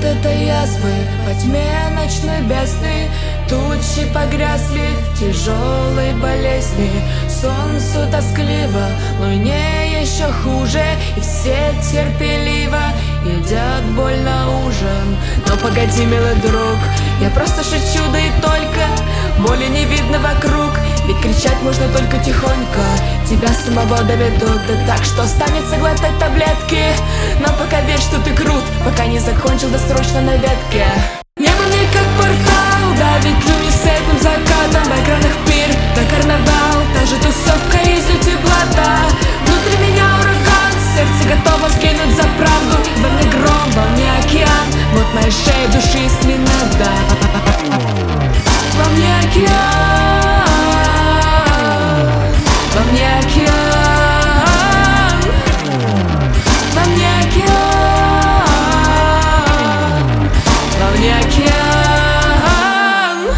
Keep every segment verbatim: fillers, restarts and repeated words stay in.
этой язвы во тьме ночной бездны. Тучи погрязли в тяжелой болезни. Солнцу тоскливо, луне еще хуже, и все терпеливо едят боль на ужин. Но погоди, милый друг, я просто шучу, да и только. Боли не видно вокруг, ведь кричать можно только тихонько. Тебя самого доведут, да так, что останется глотать таблетки. Но пока верь, что ты крут, пока не закончил досрочно на ветке. Небо мне как портал, давит люми с этим закатом. В экранах пир, да карнавал, та же тусовка из-за теплота. Внутри меня ураган, сердце готово скинуть за правду. Во мне гром, во мне океан, вот моя шея души, если надо. Во мне океан, во мне океан, во мне океан, во мне океан.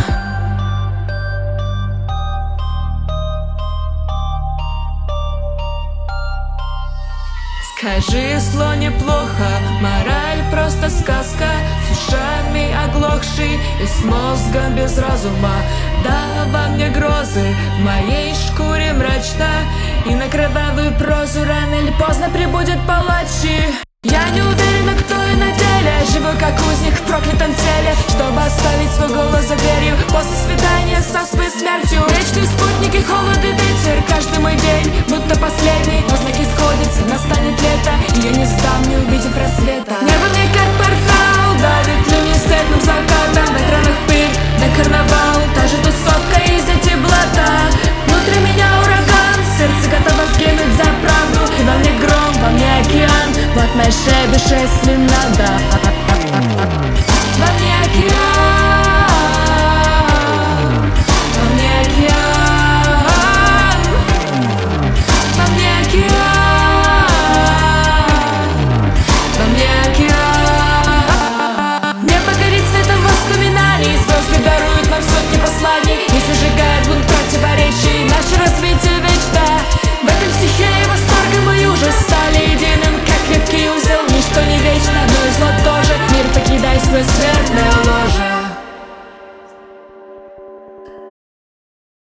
Скажи, зло неплохо, мораль просто сказка. С ушами оглохший и с мозгом без разума. Да, во мне грозы, в моей шкуре мрачно. И на кровавую прозу рано или поздно прибудет палачи. Я не уверена, кто и на деле. Живу как узник в проклятом теле, чтобы оставить свой голос за дверью после свидания со своей смертью. Вечные спутники, холод и ветер, каждый мой день будто последний. Но знаки сходятся, настанет лето, и я не сдам, не увидев рассвета. Небо мне как портал, давит люминесцентным закатом. В экранах пыль, да карнавал, та же тусовка из-за теплота. Внутри меня ураган, сердце готово сгинуть за правду. И во мне гром, во мне океан, вот моя шея, душа, если надо.